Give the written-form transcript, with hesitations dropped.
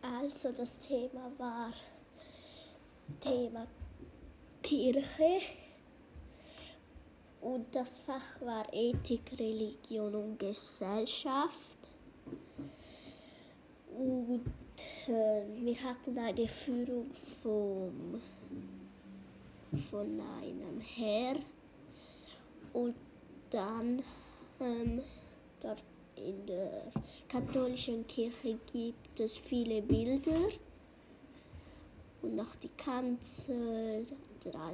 Also das Thema war Thema Kirche und das Fach war Ethik, Religion und Gesellschaft. Und wir hatten eine Führung von einem Herr und dann dort in der katholischen Kirche gibt es viele Bilder und noch die Kanzel, der